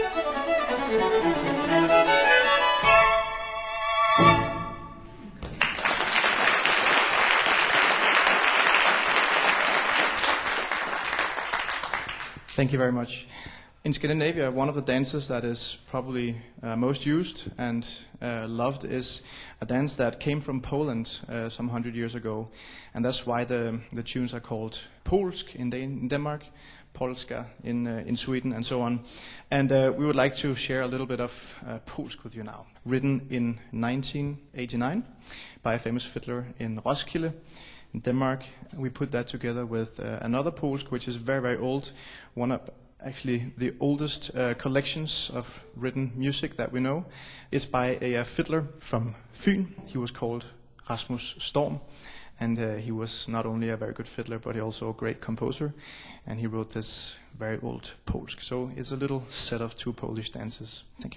Thank you very much. In Scandinavia, one of the dances that is probably most used and loved is a dance that came from Poland some 100 years ago. And that's why the tunes are called Polsk in Denmark, Polska in Sweden, and so on. And we would like to share a little bit of Polsk with you now. Written in 1989 by a famous fiddler in Roskilde, in Denmark. We put that together with another Polsk, which is very, very old, one of actually the oldest collections of written music that we know. It's by a fiddler from Fyn. He was called Rasmus Storm, and he was not only a very good fiddler, but he also a great composer, and he wrote this very old Polsk. So it's a little set of two Polish dances. Thank you.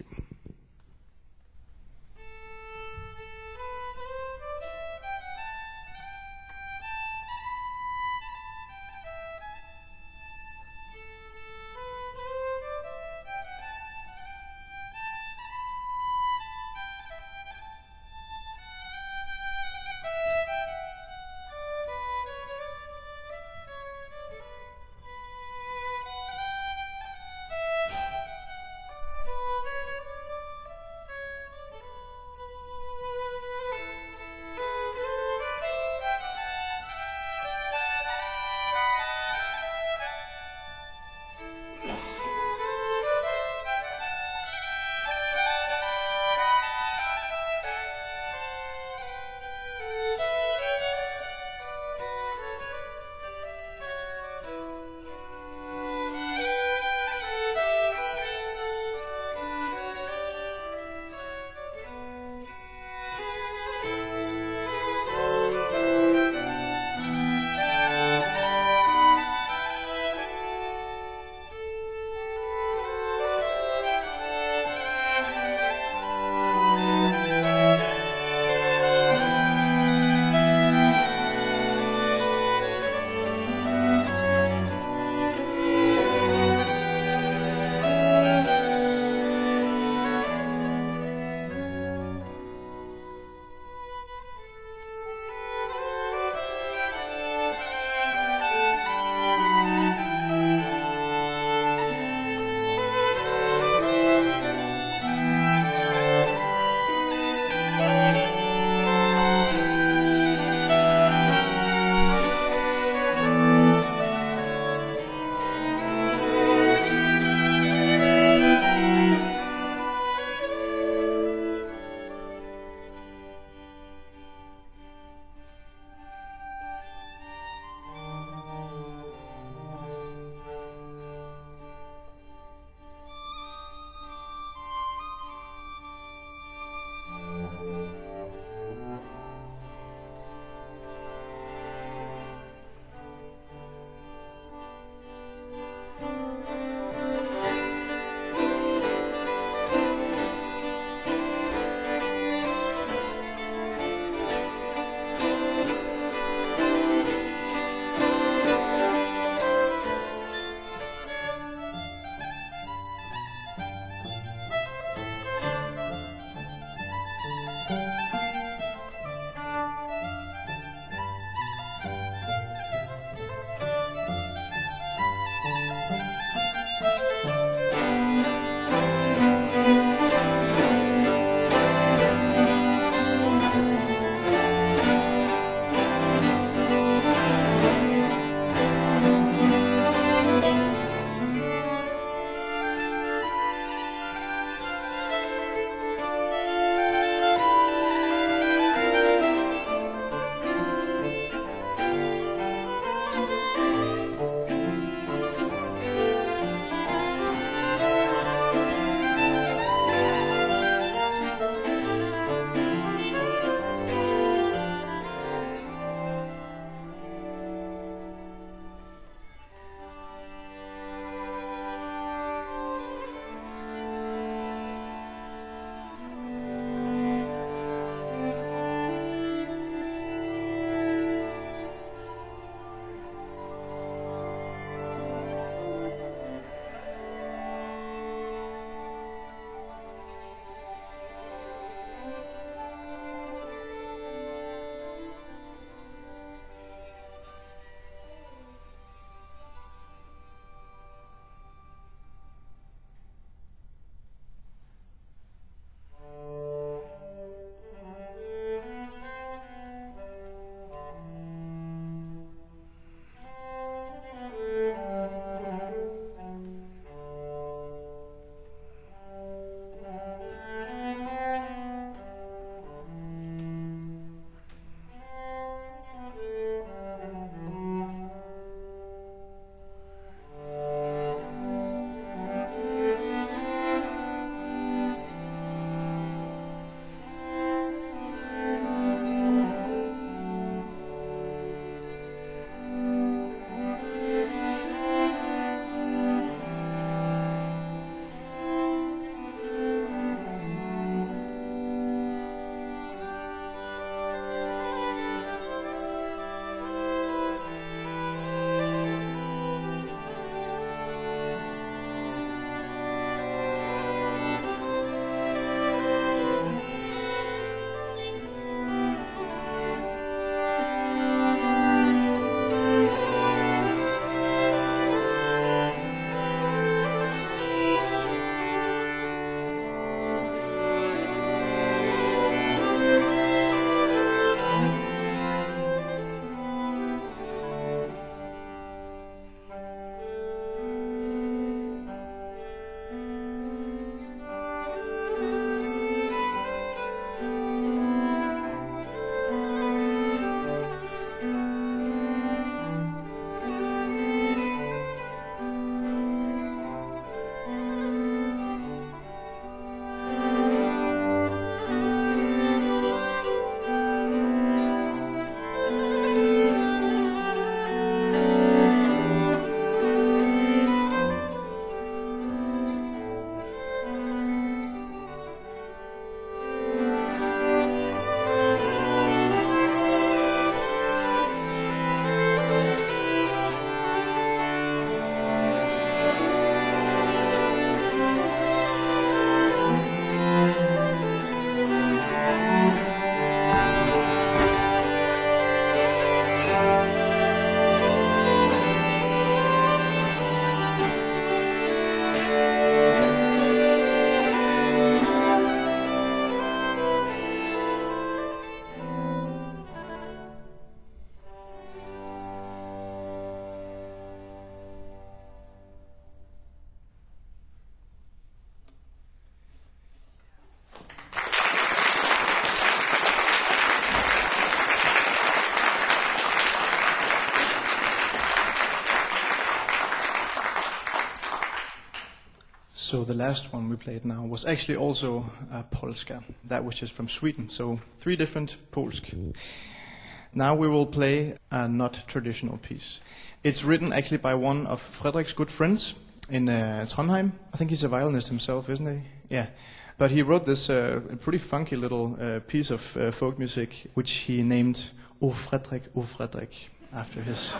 So the last one we played now was actually also Polska, that which is from Sweden. So 3 different Polsk. Now we will play a not traditional piece. It's written actually by one of Fredrik's good friends in Trondheim. I think he's a violinist himself, isn't he? Yeah. But he wrote this pretty funky little piece of folk music, which he named O Fredrik, after his...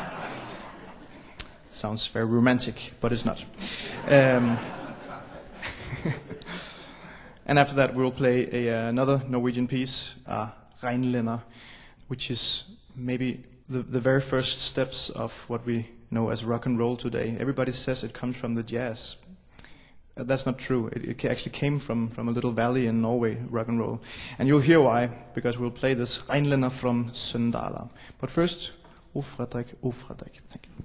Sounds very romantic, but it's not. And after that, we'll play another Norwegian piece, Rheinländer, which is maybe the very first steps of what we know as rock and roll today. Everybody says it comes from the jazz. That's not true. It actually came from a little valley in Norway, rock and roll. And you'll hear why, because we'll play this Rheinländer from Søndala. But first, O Fredrik, O Fredrik. Thank you.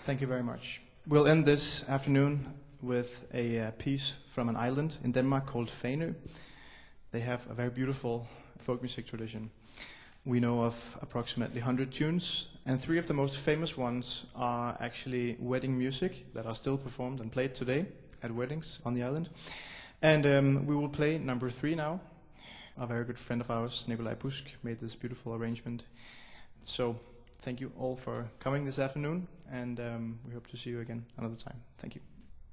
Thank you very much. We'll end this afternoon with a piece from an island in Denmark called Fanø. They have a very beautiful folk music tradition. We know of approximately 100 tunes, and 3 of the most famous ones are actually wedding music that are still performed and played today at weddings on the island. And we will play number 3 now. A very good friend of ours, Nikolaj Busk, made this beautiful arrangement. So thank you all for coming this afternoon, and we hope to see you again another time. Thank you.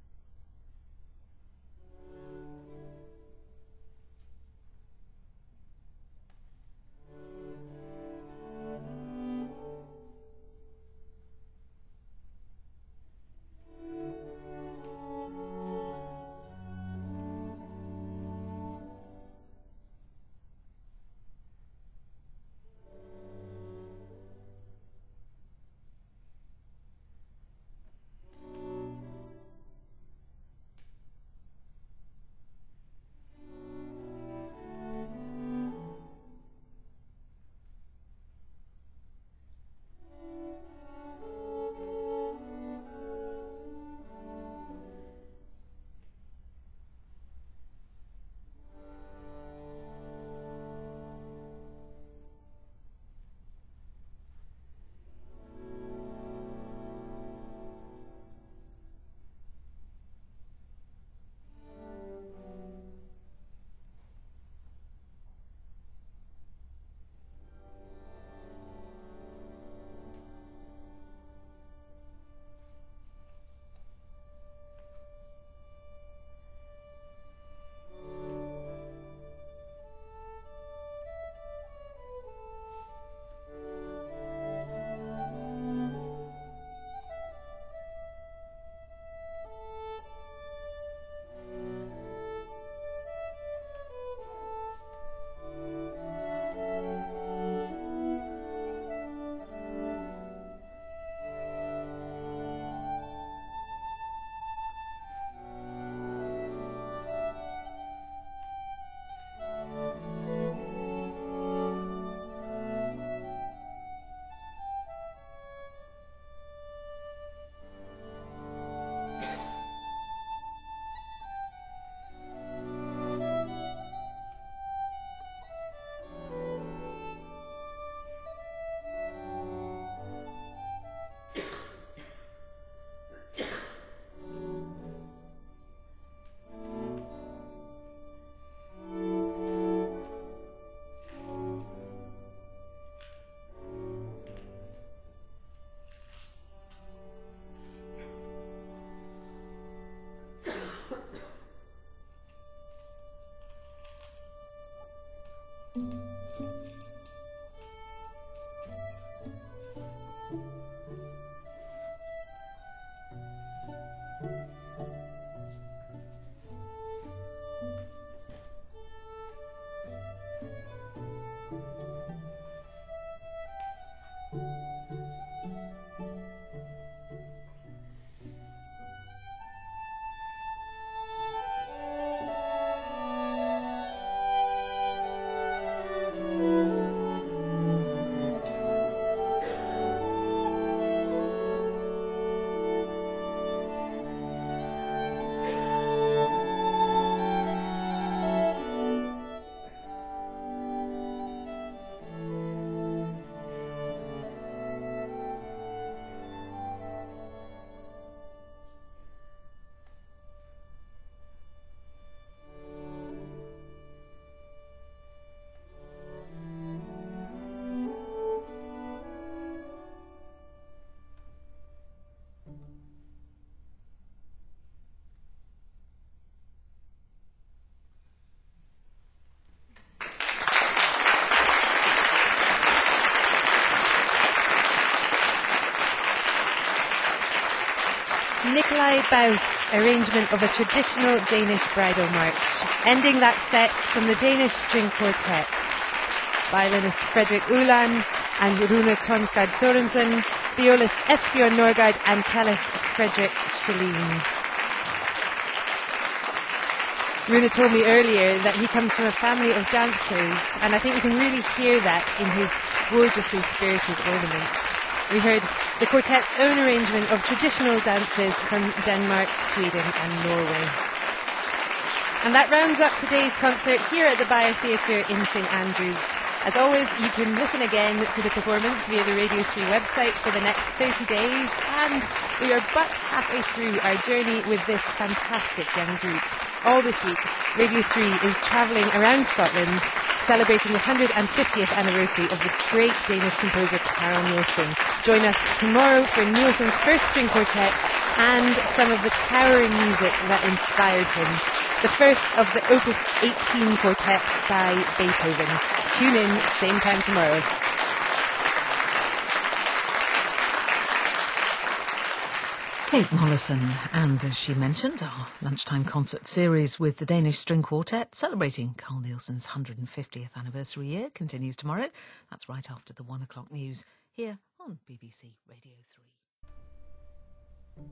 Nikolaj Busk's arrangement of a traditional Danish bridal march, ending that set from the Danish String Quartet. Violinist Fredrik Uland and Rune Tonsgaard Sorensen, violist Esbjørn Norgard and cellist Fredrik Schelin. Rune told me earlier that he comes from a family of dancers, and I think you can really hear that in his gorgeously spirited ornaments. We heard the quartet's own arrangement of traditional dances from Denmark, Sweden and Norway. And that rounds up today's concert here at the Bayer Theatre in St Andrews. As always, you can listen again to the performance via the Radio 3 website for the next 30 days, and we are but halfway through our journey with this fantastic young group. All this week, Radio 3 is travelling around Scotland, celebrating the 150th anniversary of the great Danish composer Carl Nielsen. Join us tomorrow for Nielsen's first string quartet and some of the towering music that inspired him. The first of the Opus 18 quartets by Beethoven. Tune in, same time tomorrow. Kate Mollison, and as she mentioned, our lunchtime concert series with the Danish String Quartet celebrating Carl Nielsen's 150th anniversary year continues tomorrow. That's right after the 1 o'clock news here on BBC Radio 3.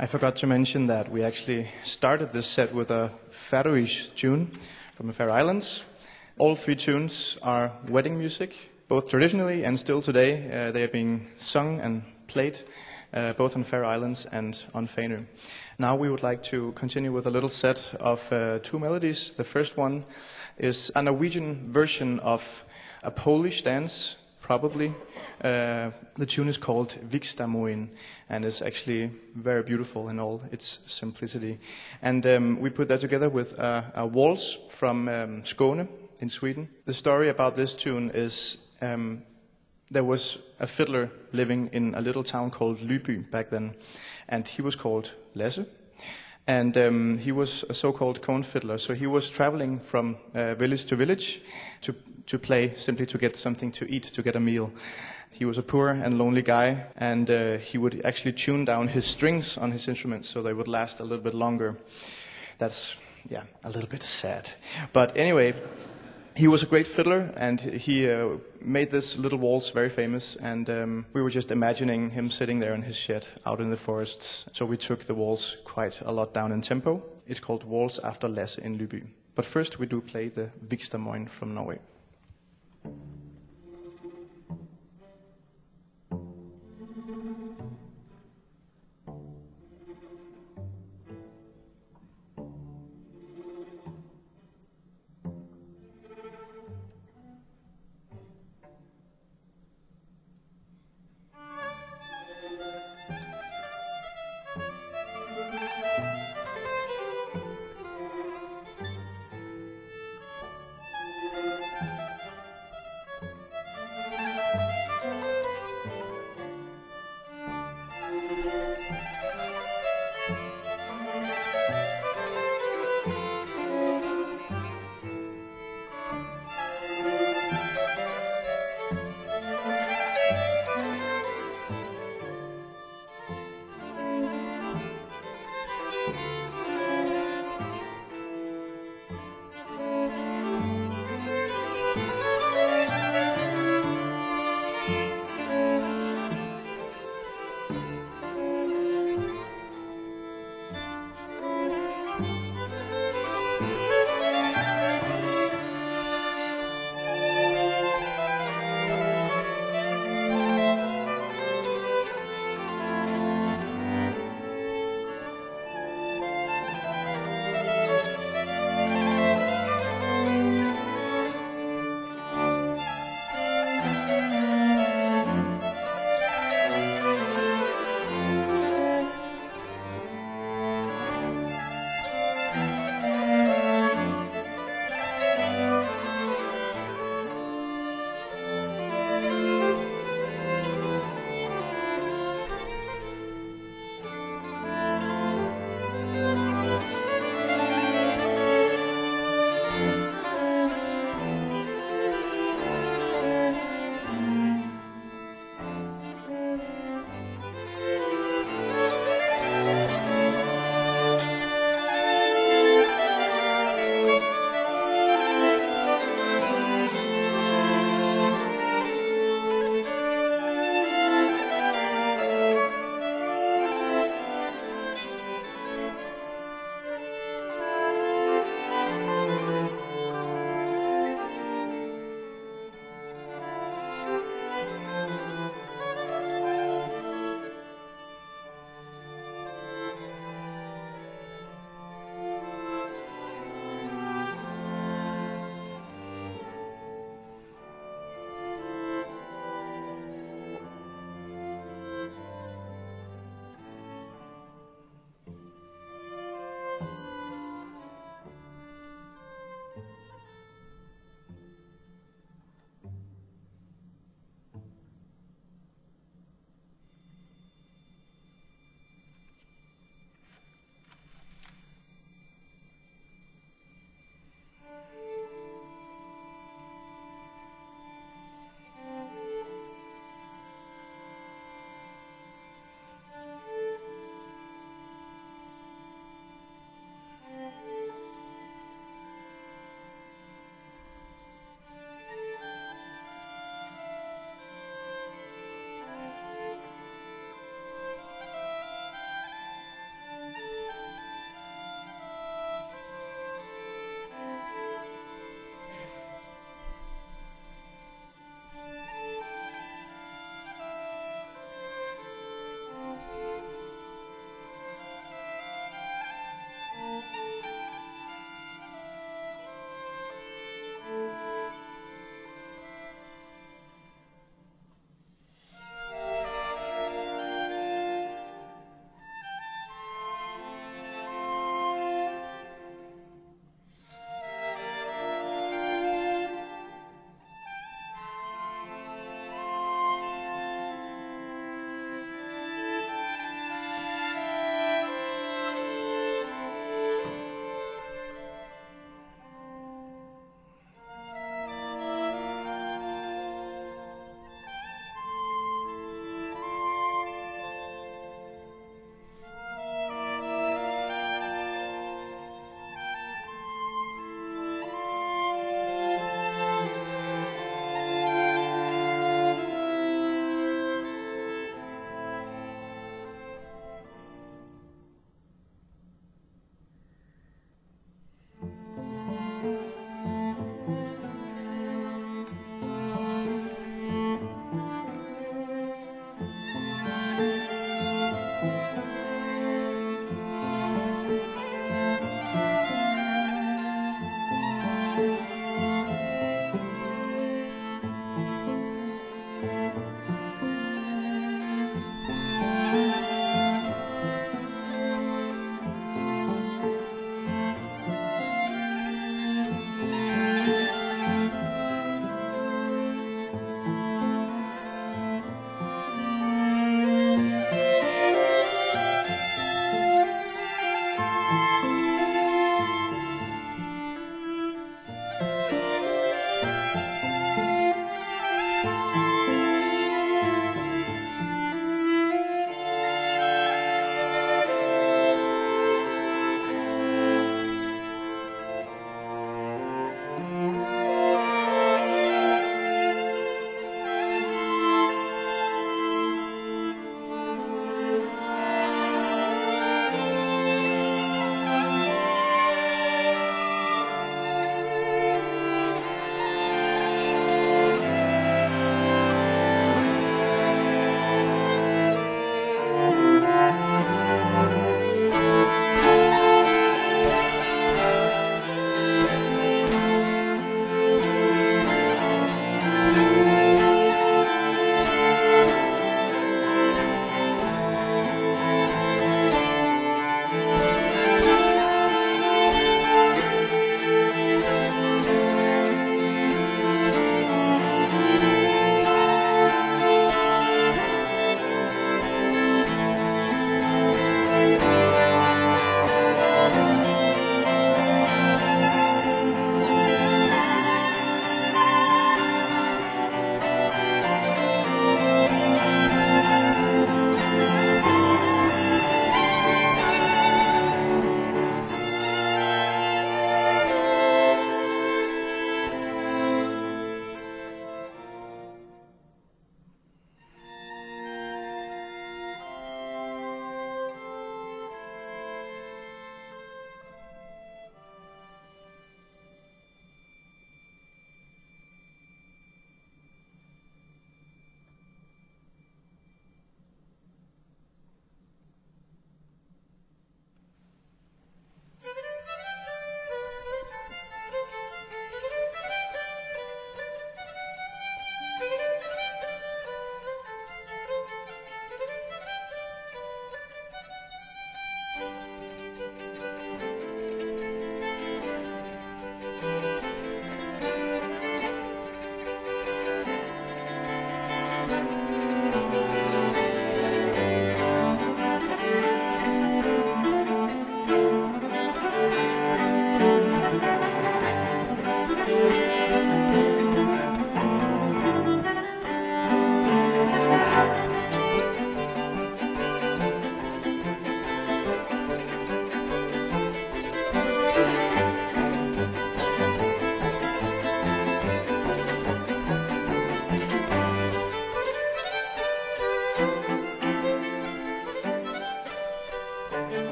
I forgot to mention that we actually started this set with a Faroese tune from the Faroe Islands. All 3 tunes are wedding music, both traditionally and still today. They are being sung and played both on Faroe Islands and on Faroe. Now we would like to continue with a little set of 2 melodies. The first one is a Norwegian version of a Polish dance, probably. The tune is called Vikstamoen, and it's actually very beautiful in all its simplicity. And we put that together with a waltz from Skåne in Sweden. The story about this tune is there was a fiddler living in a little town called Lyby back then, and he was called Lasse. And he was a so-called cone fiddler, so he was traveling from village to village to play, simply to get something to eat, to get a meal. He was a poor and lonely guy, and he would actually tune down his strings on his instruments so they would last a little bit longer. That's, a little bit sad. But anyway, he was a great fiddler, and he made this little waltz very famous, and we were just imagining him sitting there in his shed out in the forests. So we took the waltz quite a lot down in tempo. It's called Waltz After Lasse in Lyby. But first we do play the Vikstamoen from Norway.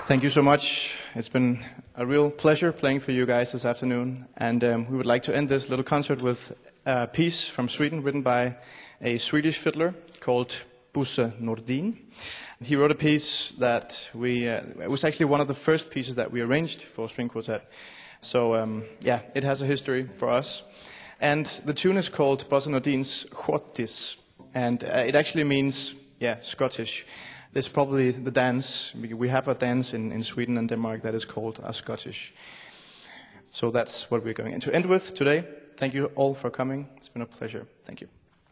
Thank you so much. It's been a real pleasure playing for you guys this afternoon. And we would like to end this little concert with a piece from Sweden written by a Swedish fiddler called Bosse Nordin. He wrote a piece that it was actually one of the first pieces that we arranged for string quartet. So it has a history for us. And the tune is called Bosse Nordin's Schottis. And it actually means, Scottish. It's probably the dance. We have a dance in Sweden and Denmark that is called a Scottish. So that's what we're going to end with today. Thank you all for coming. It's been a pleasure. Thank you.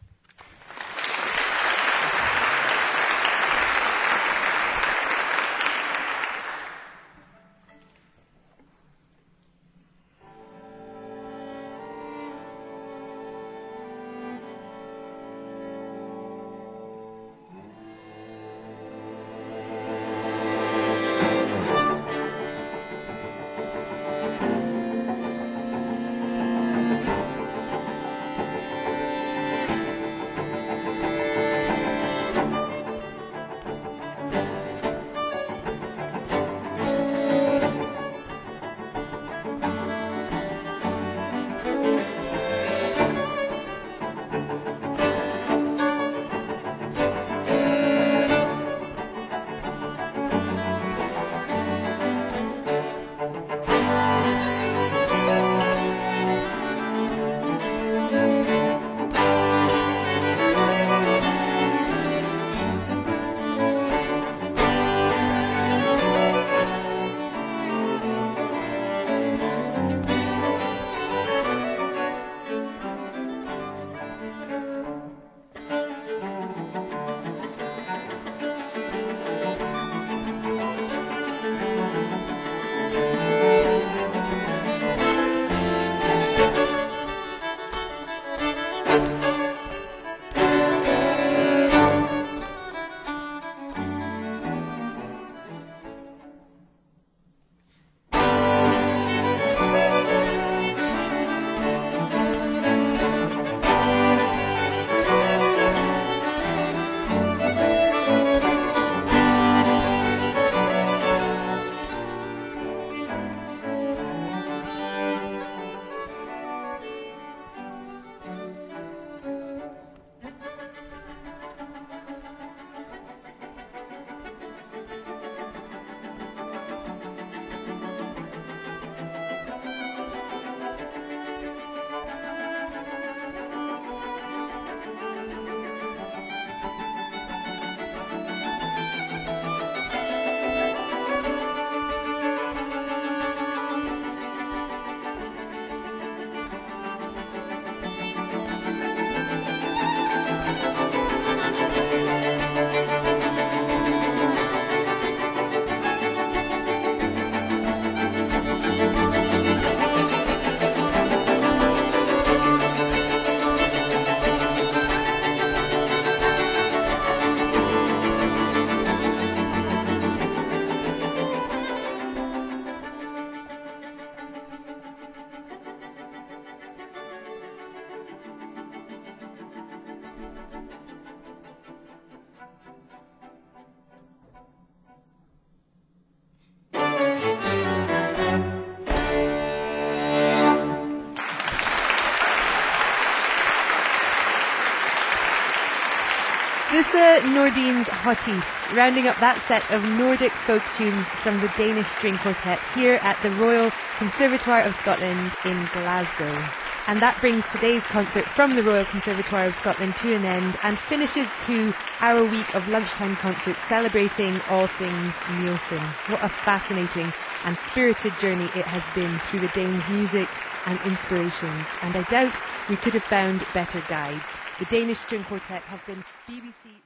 Bosse Nordin's Schottis, rounding up that set of Nordic folk tunes from the Danish String Quartet here at the Royal Conservatoire of Scotland in Glasgow. And that brings today's concert from the Royal Conservatoire of Scotland to an end and finishes to our week of lunchtime concerts celebrating all things Nielsen. What a fascinating and spirited journey it has been through the Danes' music and inspirations, and I doubt we could have found better guides. The Danish String Quartet have been BBC